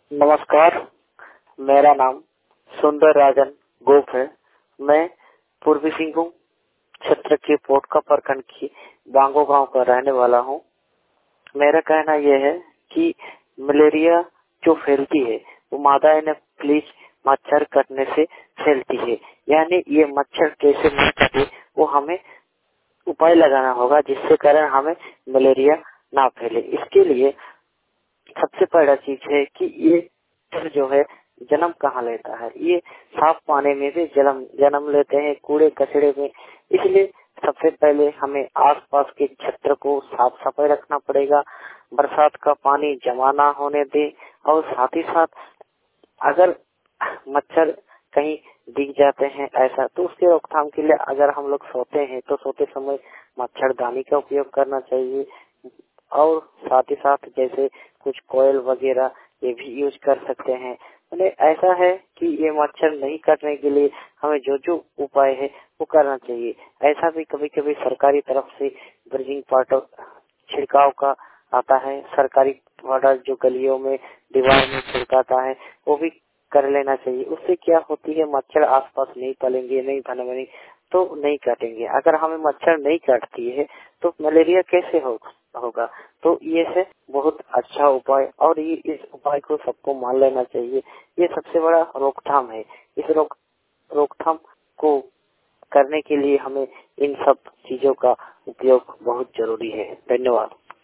नमस्कार, मेरा नाम सुंदर राजन गोप है। मैं पूर्वी सिंहभूम क्षेत्र के पोटका प्रखंड की बांगो गांव का रहने वाला हूं। मेरा कहना यह है कि मलेरिया जो फैलती है वो मादा एनोफिलीज मच्छर काटने से फैलती है। यानी ये मच्छर कैसे नहीं काटे वो हमें उपाय लगाना होगा, जिससे कारण हमें मलेरिया ना फैले। इसके लिए सबसे पहला चीज है कि ये मच्छर जो है जन्म कहाँ लेता है। ये साफ पानी में भी जन्म लेते हैं, कूड़े कचड़े में। इसलिए सबसे पहले हमें आसपास के क्षेत्र को साफ सफाई रखना पड़ेगा। बरसात का पानी जमा ना होने दे और साथ ही साथ अगर मच्छर कहीं दिख जाते हैं ऐसा, तो उसके रोकथाम के लिए अगर हम लोग सोते हैं तो सोते समय मच्छरदानी का उपयोग करना चाहिए। और साथ ही साथ जैसे कुछ कोयल वगैरह ये भी यूज कर सकते हैं। मैंने ऐसा है कि ये मच्छर नहीं काटने के लिए हमें जो जो उपाय है वो करना चाहिए। ऐसा भी कभी कभी सरकारी तरफ से ब्लीचिंग पाउडर छिड़काव का आता है। सरकारी पाउडर जो गलियों में दीवार में छिड़काता है वो भी कर लेना चाहिए। उससे क्या होती है, मच्छर आसपास नहीं पलेंगे, नहीं पनपेंगे तो नहीं काटेंगे। अगर हमें मच्छर नहीं काटती है तो मलेरिया कैसे होगा। तो ये है बहुत अच्छा उपाय और ये इस उपाय को सबको मान लेना चाहिए। ये सबसे बड़ा रोकथाम है। इस रोकथाम को करने के लिए हमें इन सब चीजों का उपयोग बहुत जरूरी है। धन्यवाद।